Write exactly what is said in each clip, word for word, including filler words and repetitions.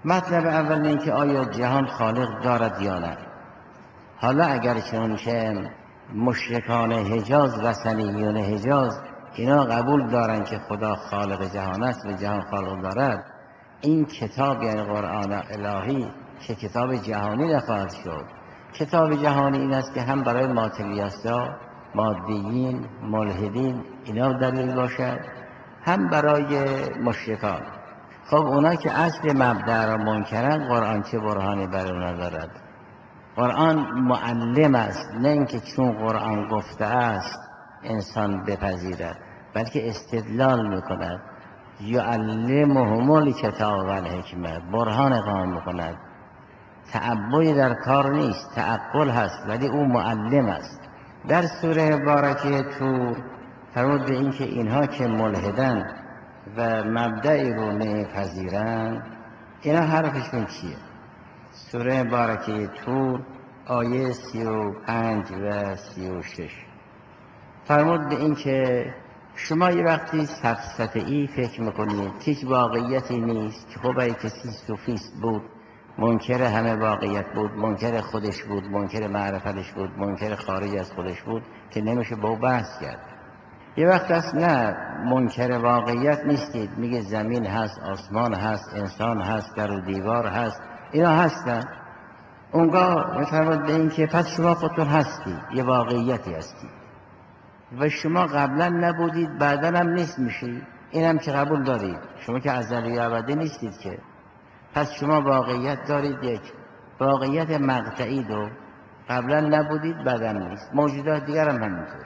مطلب اول این که آیا جهان خالق دارد یا نه. حالا اگر چنانچه مشرکان حجاز و وثنیون حجاز اینا قبول دارن که خدا خالق جهان است و جهان خالق دارد، این کتاب یعنی قرآن الهی که کتاب جهانی نخواهد شد. کتاب جهانی این است که هم برای ماتریاستا، مادیین، ملحدین اینا دلیل باشد، هم برای مشرکان. خب اونا که اصل مبدأ را منکرن، قرآن چه برهانی بر اونا دارد؟ قرآن معلم است، نه اینکه چون قرآن گفته است انسان بپذیرد، بلکه استدلال میکند. یعلمهم الکتاب و الحکمه، برهان اقامه میکند. تعبدی در کار نیست، تعقل هست، ولی او معلم است. در سوره مبارکه طور فرمود به این که اینها که ملحدن و مبدعی رو نمیپذیرن، اینا حرفشون چیه؟ سوره مبارکه طور آیه سی و پنج و سی و شش فرمود به این که شما یه وقتی سفسطه‌ای فکر میکنید، هیچ واقعیتی نیست، که خب اگه کسی صوفیست بود منکر همه واقعیت بود، منکر خودش بود، منکر معرفتش بود، منکر خارج از خودش بود، که نمیشه با او بحث کرد. یه وقت هست نه منکر واقعیت نیستید، میگه زمین هست، آسمان هست، انسان هست، در و دیوار هست، اینا هستن. اونگاه میفرماد به این که پس شما خودتون هستید، یه واقعیتی هستید و شما قبلا نبودید، بعدا هم نیست میشید. این هم که قبول دارید، شما که ازلی ابدی نیستید که. پس شما واقعیت دارید، یک واقعیت مقطعی دو، قبلا نبودید بعدا نیست. موجودات دیگر هم همینطور.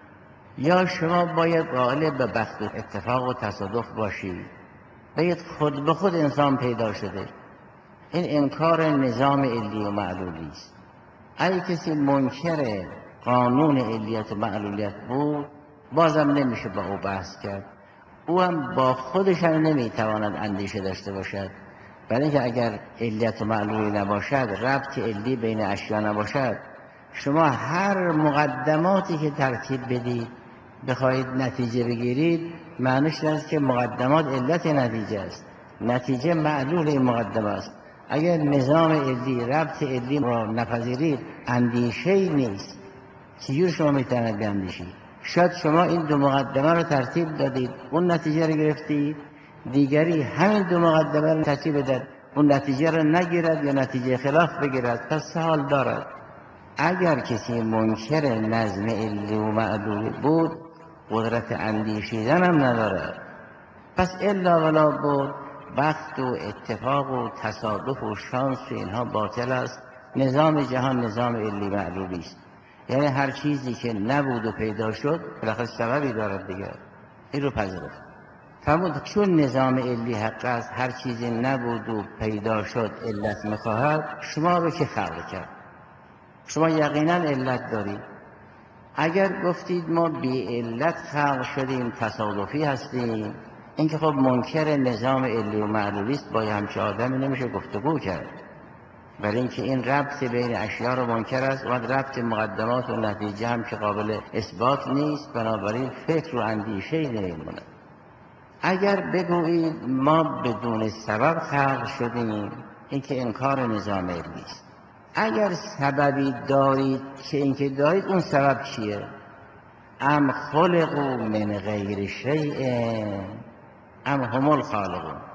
یا شما باید قائل به بخت و اتفاق و تصادف باشید، باید خود به خود انسان پیدا شده. این انکار نظام علی و معلولی است. اگه کسی منکر قانون علیت و معلولیت بود، بازم نمیشه با او بحث کرد. او هم با خودش هم نمیتواند اندیشه داشته باشد، برای اینکه اگر علیت و معلولی نباشد، ربط علی بین اشیا نباشد، شما هر مقدماتی که ترتیب بدید بخواهید نتیجه بگیرید، معنیش است که مقدمات علت نتیجه است، نتیجه معلول این مقدمه است. اگر نظام علی، ربط علی را نپذیرید، اندیشه‌ای نیست. چجور شما میتواند بیاندیشید؟ شاید شما این دو مقدمه رو ترتیب دادید، اون نتیجه رو گرفتید، دیگری همین دو مقدمه رو ترتیب داد، اون نتیجه رو نگیرد یا نتیجه خلاف بگیرد، پس سوال دارد. اگر کسی منکر نظم علی و معلول بود، قدرت اندیشیدن هم ندارد. پس الا ولا بود، بخت و اتفاق و تصادف و شانس و اینها باطل است. نظام جهان نظام علی معلولی است، یعنی هر چیزی که نبود و پیدا شد بالاخره سببی دارد دیگه. این رو پذیرفت. فرمود چون نظام علی حق است، هر چیزی نبود و پیدا شد علت میخواهد، شما رو که خلق کرد؟ شما یقینا علت دارید. اگر گفتید ما بی علت خلق شدیم، تصادفی هستیم، این که خب منکر نظام علی و معلولی است، با همچه آدمی نمیشه گفتگو کرد، برای اینکه این ربط بین اشیا رو منکر است و ربط مقدمات و نتیجه هم که قابل اثبات نیست، بنابراین فکر و اندیشه نمیمونه. اگر بگویید ما بدون سبب خلق شدیم، این که انکار نظام علی است. اگر سببی دارید که این که دارید، اون سبب چیه؟ ام خلقوا من غیر شیء ام هم الخالقون.